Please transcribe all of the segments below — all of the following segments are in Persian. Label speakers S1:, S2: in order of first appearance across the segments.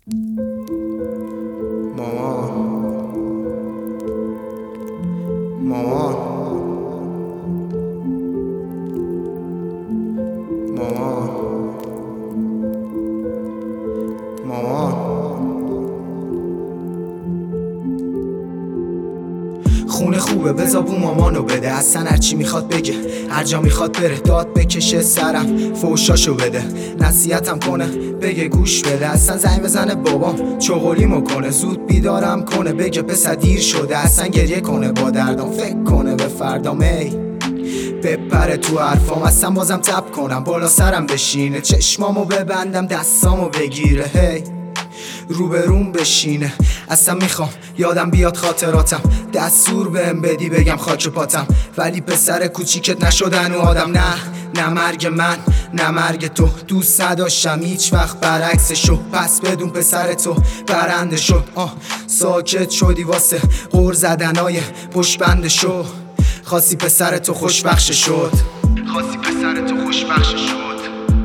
S1: مامان مامان مامان مامان خونه خوبه بذار بو مامانو بده، اصلا هرچی میخواد بگه، هر جا میخواد بره، داد بکشه سرم فوشاشو بده، نصیحتم کنه بگه گوش بده، اصلا زنگ بزنه بابام چغلیمو کنه، زود بیدارم کنه بگه پسر دیر شده، اصلا گریه کنه با دردام فکر کنه به فردام، ای بپره تو حرفام، اصلا بازم تب کنم بالا سرم بشینه، چشمامو ببندم دستامو بگیره، هی روبروم بشینه، اصلا میخوام یادم بیاد خاطراتم، دستور بهم بدی بگم خاک پاتم، ولی پسر کوچیکت نشدن و آدم، نه مرگ من نه مرگ تو، دوست نداشتم هیچ وقت برعکسشو، پس بدون پسر تو برنده شد، ساکت شدی واسه غر زدنای پشت بنده شو، خواستی پسر تو خوشبخش شد، خواستی پسر تو خوشبخش شد،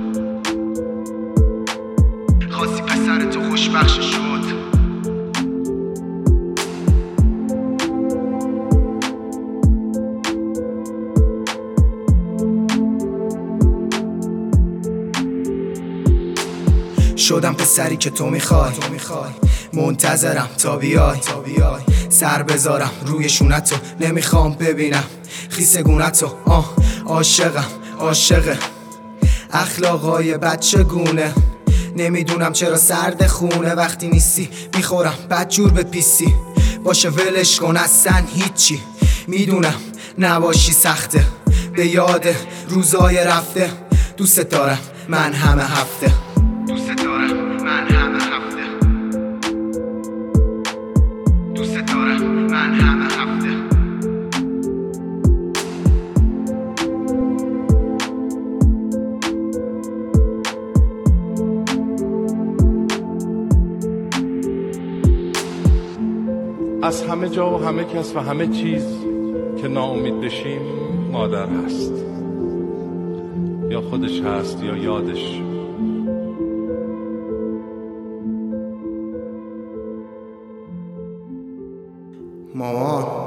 S1: خواستی پسر تو خوشبخش شد. شدم پسری که تو میخوای، منتظرم تا بیای، سر بذارم روی شونتو، نمیخوام ببینم خیس گونتو، عاشق اخلاقای بچه گونه، نمیدونم چرا سرد خونه، وقتی نیستی میخورم بدجور به پیسی، باشه ولش کن اصلا هیچی، میدونم نباشی سخته، به یاد روزای رفته، دوست دارم من همه هفته، دوست دارم من همه هفته، دوست دارم من همه هفته.
S2: از همه جا و همه کس و همه چیز که ناامید بشیم مادر هست، یا خودش هست یا یادش.
S1: مامان